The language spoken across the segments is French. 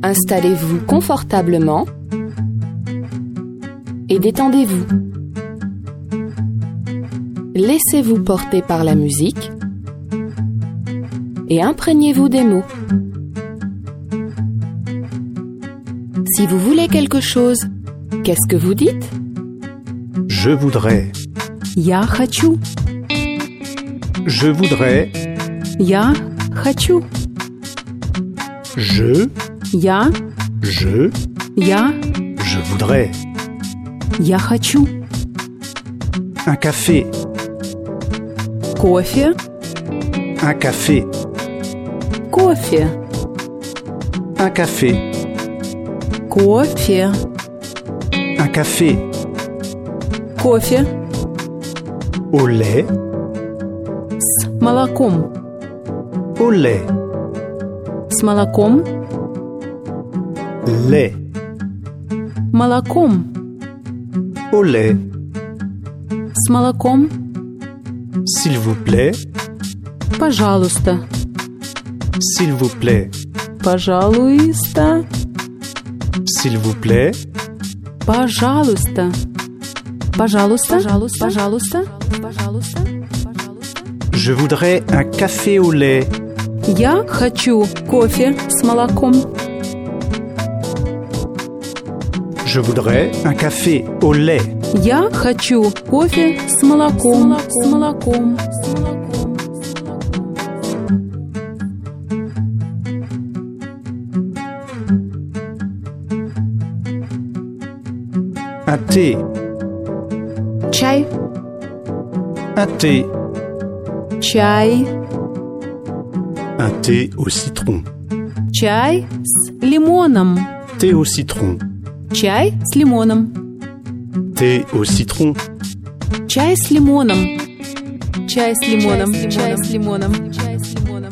Installez-vous confortablement et détendez-vous. Laissez-vous porter par la musique et imprégnez-vous des mots. Si vous voulez quelque chose, qu'est-ce que vous dites? Je voudrais. Я хочу. Je voudrais. Я хочу. Je. Я. Je. Я. Je voudrais. Я хочу. Un café. Кофе. Un café. Кофе. Un café. Кофе. Un café. Кофе. Au lait. С молоком. Au lait. С молоком. Lait. Молоком. Au lait. С молоком. S'il vous plaît. Пожалуйста. S'il vous plaît. Пожалуйста. S'il vous plaît. Пожалуйста. Пожалуйста. Пожалуйста. Пожалуйста. Je voudrais un café au lait. Я хочу кофе с молоком. Je voudrais un café au lait. Я хочу кофе с молоком. С молоком. Un thé. Чай. Un thé. Чай. Un thé au citron. Чай с лимоном. Thé au citron. Чай с лимоном. Thé au citron. Чай с лимоном. Чай с лимоном. Чай с лимоном. Чай с лимоном.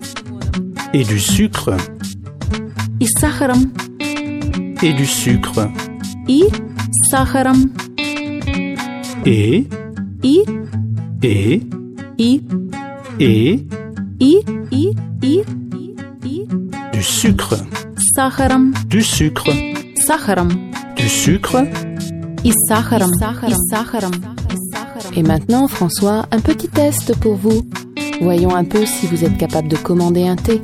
Et du sucre. И с сахаром. Et du sucre. И с сахаром. Et. И. Et. И. Et. И. Du sucre. С сахаром. Du sucre. С сахаром. Du sucre. И с сахаром. И с сахаром. Et maintenant, François, un petit test pour vous. Voyons un peu si vous êtes capable de commander un thé.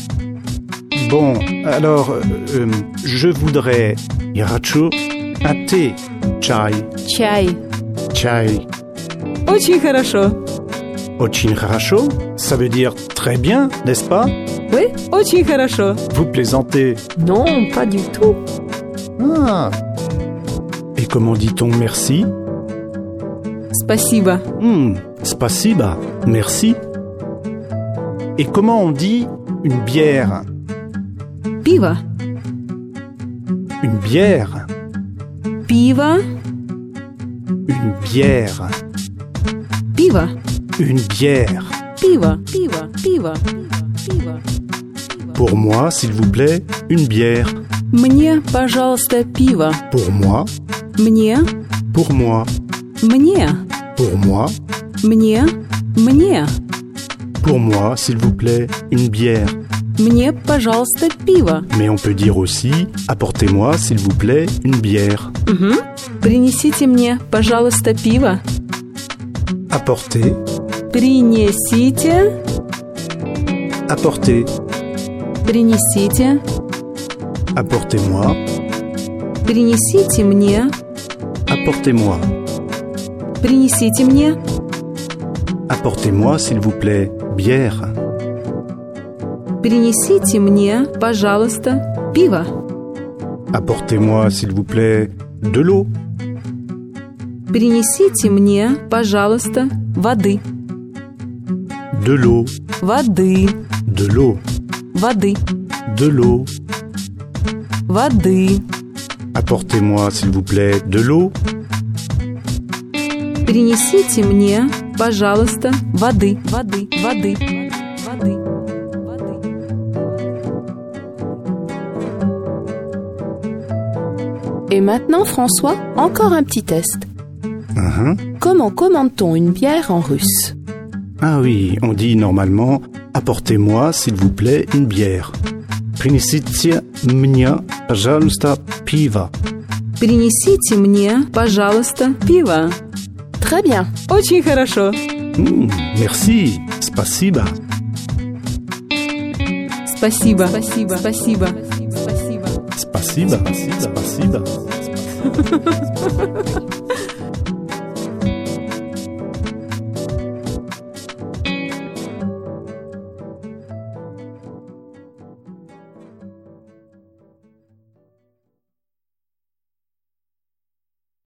Bon, alors, je voudrais, я хочу, un thé, чай, Чай. чай. Очень хорошо. Очень хорошо, ça veut dire très bien, n'est-ce pas? Oui, очень хорошо. Vous plaisantez. Non, pas du tout. Ah. Et comment dit-on merci? Спасибо. Spasiba, merci. Et comment on dit une bière? Пиво. Une bière. Пиво. Une bière. Пиво. Une bière. Пиво. Пиво. Пиво. Пиво. Pour moi, s'il vous plaît, une bière. Мне, пожалуйста, пиво. Pour moi. Мне. Pour moi. Мне. Pour moi. Мне. Мне. Pour moi, s'il vous plaît, une bière. Мне, пожалуйста, пиво. Mais on peut dire aussi, apportez-moi, s'il vous plaît, une bière. Принесите мне, пожалуйста, пиво. Apporter. Принесите. Apporter. Принесите. Apportez-moi. Принесите мне. Apportez-moi. Принесите мне. Apportez-moi, s'il vous plaît, bière. Принесите мне, пожалуйста, пиво. Apportez-moi, s'il vous plaît, de l'eau. Принесите мне, пожалуйста, воды. De l'eau. Воды. De l'eau. Воды. De l'eau. Воды. Apportez-moi, s'il vous plaît, de l'eau. Принесите мне, пожалуйста, воды. Воды. Воды. Воды. Et maintenant, François, encore un petit test. Comment commande-t-on une bière en russe? Ah oui, on dit normalement « Apportez-moi, s'il vous plaît, une bière ». Принесите мне, пожалуйста, пиво. Принесите мне, пожалуйста, пиво. Très bien. Очень хорошо. Merci. Спасибо. Спасибо. Спасибо. Спасибо. Спасибо. Спасибо.